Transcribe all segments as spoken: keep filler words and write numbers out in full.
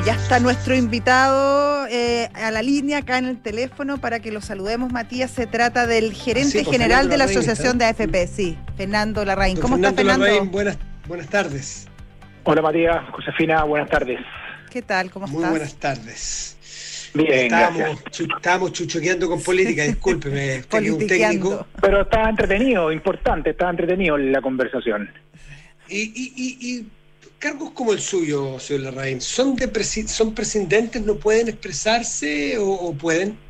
ya está nuestro invitado eh, a la línea acá en el teléfono para que lo saludemos, Matías. Se trata del gerente sí, pues, general Fernando de la Larraín, Asociación ¿está? de A F P, sí, Fernando Larraín. ¿Cómo Fernando está, Fernando? Larraín, buenas, buenas tardes. Hola, Matías, Josefina, buenas tardes. ¿Qué tal? ¿Cómo Muy estás? buenas tardes. Bien, estábamos, chu, estábamos chuchoqueando con política, discúlpeme, usted que es un técnico. Pero está entretenido, importante, está entretenido la conversación. Y, y, y, y cargos como el suyo, señor Larraín, ¿son, de presi- son prescindentes, no pueden expresarse o, o pueden?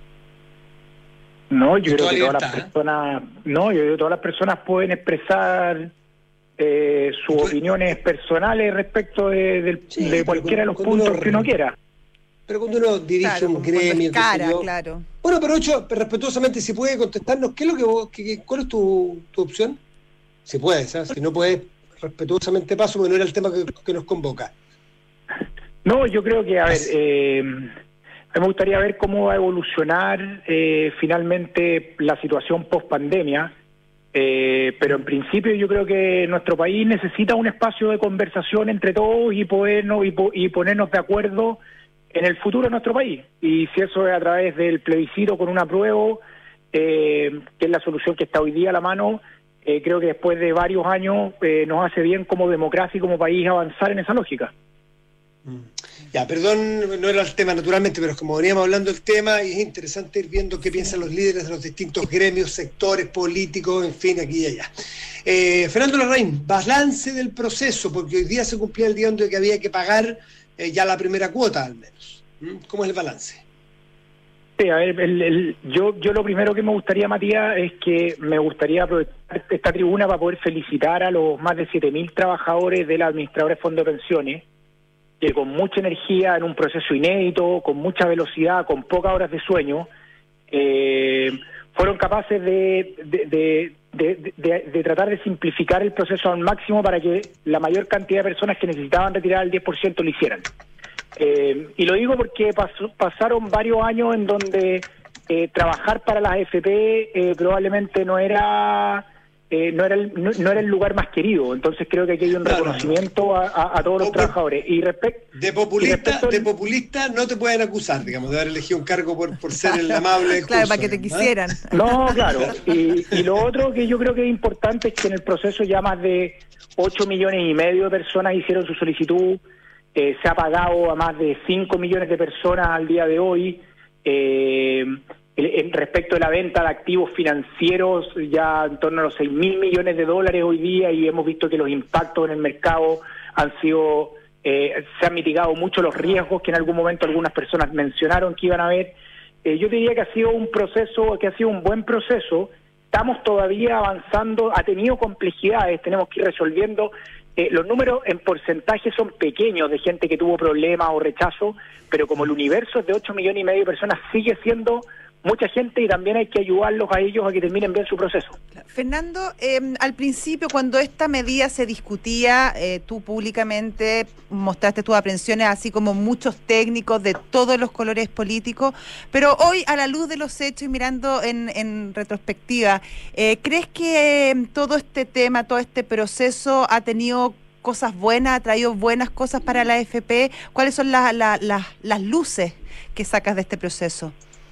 No, yo creo que libertad, todas las personas, no, yo creo que todas las personas pueden expresar eh, sus pues, opiniones personales respecto de, de, sí, de cualquiera de los puntos uno, que uno quiera. Pero cuando uno dirige claro, un gremio, cara, yo, claro. Bueno, pero Ocho, respetuosamente, si puede contestarnos, ¿qué es lo que vos, qué, cuál es tu, tu opción? Si puedes, ¿sabes? Si no puedes, respetuosamente paso, porque no era el tema que, que nos convoca. No, yo creo que, a ver, eh, me gustaría ver cómo va a evolucionar eh, finalmente la situación post-pandemia, eh, pero en principio yo creo que nuestro país necesita un espacio de conversación entre todos y, podernos, y, po- y ponernos de acuerdo en el futuro de nuestro país. Y si eso es a través del plebiscito con un apruebo, eh, que es la solución que está hoy día a la mano, Eh, creo que después de varios años eh, nos hace bien como democracia y como país avanzar en esa lógica. Ya, perdón, no era el tema naturalmente, pero como veníamos hablando del tema, y es interesante ir viendo qué piensan los líderes de los distintos gremios, sectores políticos, en fin, aquí y allá. Eh, Fernando Larraín, balance del proceso, porque hoy día se cumplía el día donde que había que pagar eh, ya la primera cuota, al menos. ¿Mm? ¿Cómo es el balance? Sí, a ver, el, el, yo, yo lo primero que me gustaría, Matías, es que me gustaría aprovechar esta tribuna para poder felicitar a los más de siete mil trabajadores de la administradora de fondos de pensiones, que con mucha energía, en un proceso inédito, con mucha velocidad, con pocas horas de sueño, eh, fueron capaces de, de, de, de, de, de tratar de simplificar el proceso al máximo para que la mayor cantidad de personas que necesitaban retirar el diez por ciento lo hicieran. Eh, y lo digo porque pasó, pasaron varios años en donde eh, trabajar para las A F P eh, probablemente no era eh, no era el no, no era el lugar más querido. Entonces creo que aquí hay un claro, reconocimiento no. a, a, a todos los o trabajadores. Y respect, de populista y de populista no te pueden acusar, digamos, de haber elegido un cargo por, por ser el amable claro, curso, para que te ¿no? quisieran. No, claro. Y, y lo otro que yo creo que es importante es que en el proceso ya más de ocho millones y medio de personas hicieron su solicitud. Eh, se ha pagado a más de cinco millones de personas al día de hoy. Eh, en respecto de la venta de activos financieros, ya en torno a los seis mil millones de dólares hoy día, y hemos visto que los impactos en el mercado han sido, eh, se han mitigado mucho los riesgos que en algún momento algunas personas mencionaron que iban a haber. Eh, yo diría que ha sido un proceso, que ha sido un buen proceso. Estamos todavía avanzando, ha tenido complejidades, tenemos que ir resolviendo. Eh, los números en porcentaje son pequeños de gente que tuvo problemas o rechazo, pero como el universo es de ocho millones y medio de personas, sigue siendo mucha gente y también hay que ayudarlos a ellos a que terminen bien su proceso. Fernando, eh, al principio cuando esta medida se discutía, eh, tú públicamente mostraste tus aprensiones, así como muchos técnicos de todos los colores políticos, pero hoy a la luz de los hechos y mirando en, en retrospectiva, eh, ¿crees que eh, todo este tema, todo este proceso ha tenido cosas buenas, ha traído buenas cosas para la A F P? ¿Cuáles son la, la, la, las luces que sacas de este proceso?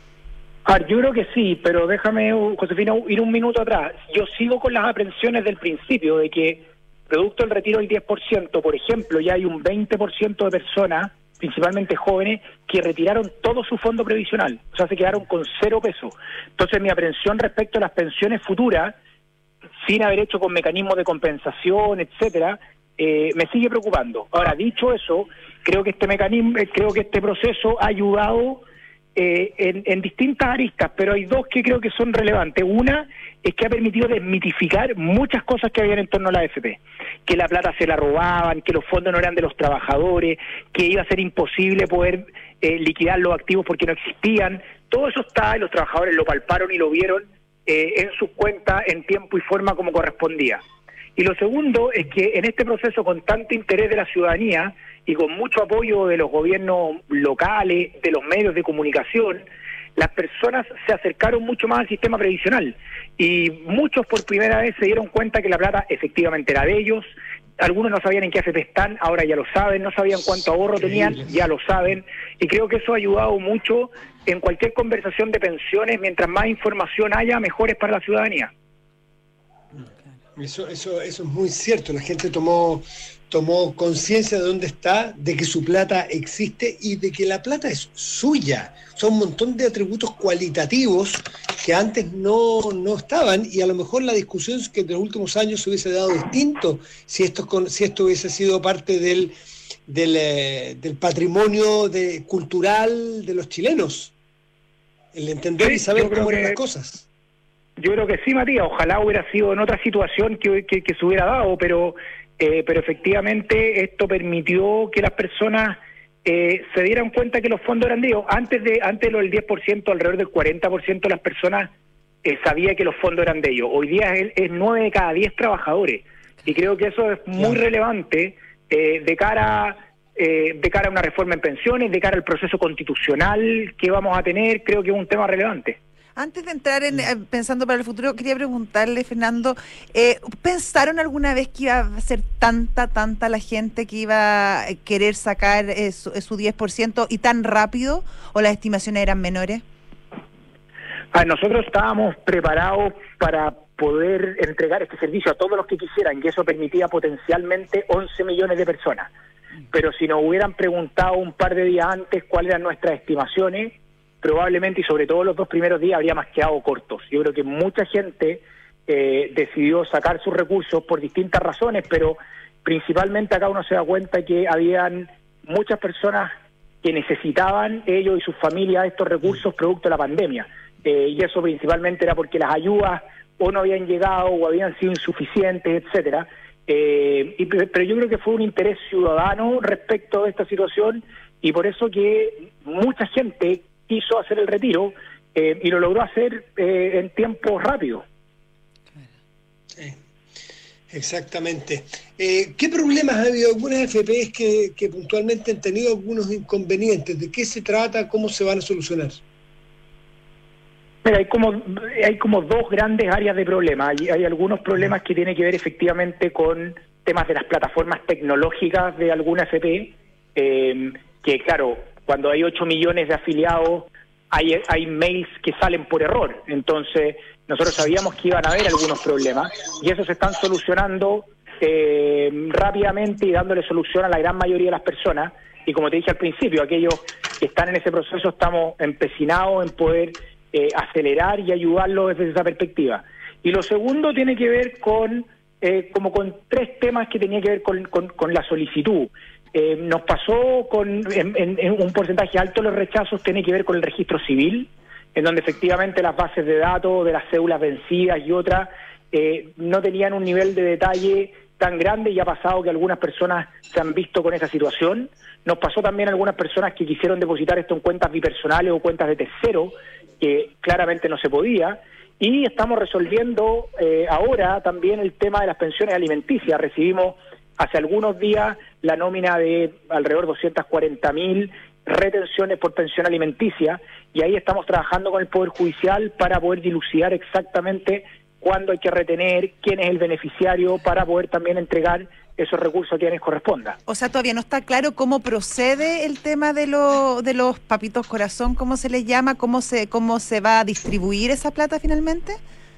A ver, yo creo que sí, pero déjame, Josefina, ir un minuto atrás. Yo sigo con las aprensiones del principio, de que producto del retiro del diez por ciento, por ejemplo, ya hay un veinte por ciento de personas, principalmente jóvenes, que retiraron todo su fondo previsional, o sea, se quedaron con cero pesos. Entonces, mi aprensión respecto a las pensiones futuras, sin haber hecho con mecanismos de compensación, etcétera, eh, me sigue preocupando. Ahora, dicho eso, creo que este mecanismo, creo que este proceso ha ayudado Eh, en, en distintas aristas, pero hay dos que creo que son relevantes. Una es que ha permitido desmitificar muchas cosas que habían en torno a la A F P, que la plata se la robaban, que los fondos no eran de los trabajadores, que iba a ser imposible poder eh, liquidar los activos porque no existían. Todo eso está y los trabajadores lo palparon y lo vieron eh, en sus cuentas en tiempo y forma como correspondía. Y lo segundo es que en este proceso, con tanto interés de la ciudadanía y con mucho apoyo de los gobiernos locales, de los medios de comunicación, las personas se acercaron mucho más al sistema previsional y muchos por primera vez se dieron cuenta que la plata efectivamente era de ellos, algunos no sabían en qué A F P están, ahora ya lo saben, no sabían cuánto ahorro tenían, ya lo saben, y creo que eso ha ayudado mucho en cualquier conversación de pensiones. Mientras más información haya, mejor es para la ciudadanía. Eso, eso, eso es muy cierto. La gente tomó, tomó conciencia de dónde está, de que su plata existe y de que la plata es suya. Son un montón de atributos cualitativos que antes no, no estaban, y a lo mejor la discusión es que en los últimos años se hubiese dado distinto si esto, si esto hubiese sido parte del, del, eh, del patrimonio de, cultural de los chilenos. El entender sí, y saber cómo eran las cosas. Yo creo que sí, Matías, ojalá hubiera sido en otra situación que, que, que se hubiera dado, pero eh, pero efectivamente esto permitió que las personas eh, se dieran cuenta que los fondos eran de ellos. Antes de antes de lo del diez por ciento, alrededor del cuarenta por ciento de las personas eh, sabía que los fondos eran de ellos. Hoy día es, es nueve de cada diez trabajadores, y creo que eso es muy relevante eh, de cara eh, de cara a una reforma en pensiones, de cara al proceso constitucional que vamos a tener. Creo que es un tema relevante. Antes de entrar en eh, pensando para el futuro, quería preguntarle, Fernando, eh, ¿pensaron alguna vez que iba a ser tanta, tanta la gente que iba a querer sacar eh, su, su diez por ciento y tan rápido, o las estimaciones eran menores? Ah, nosotros estábamos preparados para poder entregar este servicio a todos los que quisieran, y eso permitía potencialmente once millones de personas. Pero si nos hubieran preguntado un par de días antes cuáles eran nuestras estimaciones, probablemente, y sobre todo los dos primeros días, habríamos quedado cortos. Yo creo que mucha gente eh, decidió sacar sus recursos por distintas razones, pero principalmente acá uno se da cuenta que habían muchas personas que necesitaban, ellos y sus familias, estos recursos producto de la pandemia. Eh, y eso principalmente era porque las ayudas o no habían llegado o habían sido insuficientes, etcétera. Eh, y, pero yo creo que fue un interés ciudadano respecto a esta situación, y por eso que mucha gente quiso hacer el retiro eh, y lo logró hacer eh, en tiempo rápido. Sí, exactamente. Eh, ¿Qué problemas ha habido? Algunas F P que, que puntualmente han tenido algunos inconvenientes. ¿De qué se trata? ¿Cómo se van a solucionar? Mira, hay como hay como dos grandes áreas de problemas. Hay, hay algunos problemas que tienen que ver efectivamente con temas de las plataformas tecnológicas de alguna F P, eh, que claro, cuando hay ocho millones de afiliados, hay, hay mails que salen por error. Entonces, nosotros sabíamos que iban a haber algunos problemas, y esos se están solucionando eh, rápidamente y dándole solución a la gran mayoría de las personas. Y como te dije al principio, aquellos que están en ese proceso estamos empecinados en poder eh, acelerar y ayudarlos desde esa perspectiva. Y lo segundo tiene que ver con, eh, como con tres temas que tenía que ver con, con, con la solicitud. Eh, nos pasó con en, en, en un porcentaje alto de los rechazos tiene que ver con el registro civil, en donde efectivamente las bases de datos de las cédulas vencidas y otras eh, no tenían un nivel de detalle tan grande, y ha pasado que algunas personas se han visto con esa situación. Nos pasó también a algunas personas que quisieron depositar esto en cuentas bipersonales o cuentas de tercero, que claramente no se podía. Y estamos resolviendo eh, ahora también el tema de las pensiones alimenticias. Recibimos hace algunos días la nómina de alrededor de doscientas cuarenta mil retenciones por pensión alimenticia, y ahí estamos trabajando con el Poder Judicial para poder dilucidar exactamente cuándo hay que retener, quién es el beneficiario, para poder también entregar esos recursos a quienes corresponda. O sea, todavía no está claro cómo procede el tema de, lo, de los papitos corazón, cómo se les llama, cómo se, cómo se va a distribuir esa plata finalmente.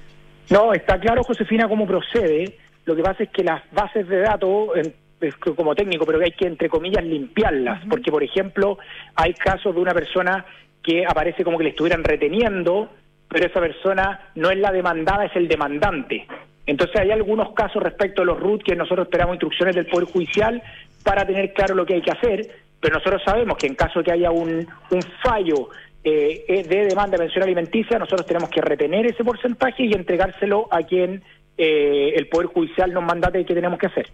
No, está claro, Josefina, cómo procede. Lo que pasa es que las bases de datos, es como técnico, pero que hay que, entre comillas, limpiarlas, uh-huh. porque, por ejemplo, hay casos de una persona que aparece como que le estuvieran reteniendo, pero esa persona no es la demandada, es el demandante. Entonces hay algunos casos respecto a los R U T que nosotros esperamos instrucciones del Poder Judicial para tener claro lo que hay que hacer, pero nosotros sabemos que en caso de que haya un, un fallo eh, de demanda de pensión alimenticia, nosotros tenemos que retener ese porcentaje y entregárselo a quien eh, el Poder Judicial nos mandate que tenemos que hacer.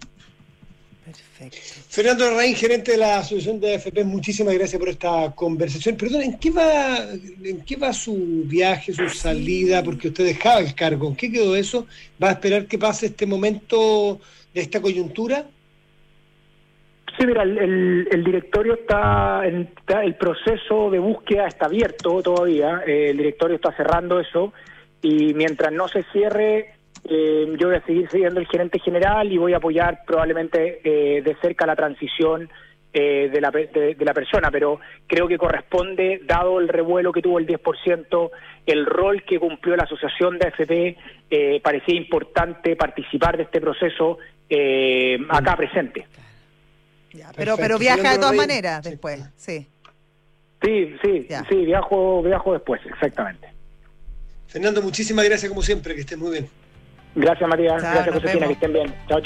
Perfecto. Fernando Larraín, gerente de la Asociación de A F P, muchísimas gracias por esta conversación. Perdón, ¿en qué va en qué va su viaje, su salida? Porque usted dejaba el cargo. ¿En qué quedó eso? ¿Va a esperar que pase este momento de esta coyuntura? Sí, mira, el, el, el directorio está, en, está, el proceso de búsqueda está abierto todavía, eh, el directorio está cerrando eso, y mientras no se cierre, Eh, yo voy a seguir siendo el gerente general y voy a apoyar probablemente eh, de cerca la transición eh, de, la, de, de la persona, pero creo que corresponde, dado el revuelo que tuvo el diez por ciento, el rol que cumplió la asociación de A F P, eh, parecía importante participar de este proceso eh, acá presente. Ya, pero, pero viaja de todas maneras después, sí. Sí, sí, Ya. sí, viajo, viajo después, exactamente. Fernando, muchísimas gracias como siempre, que estés muy bien. Gracias, María. Chao, Gracias, nos Josefina, vemos. que estén bien. Chao, chao.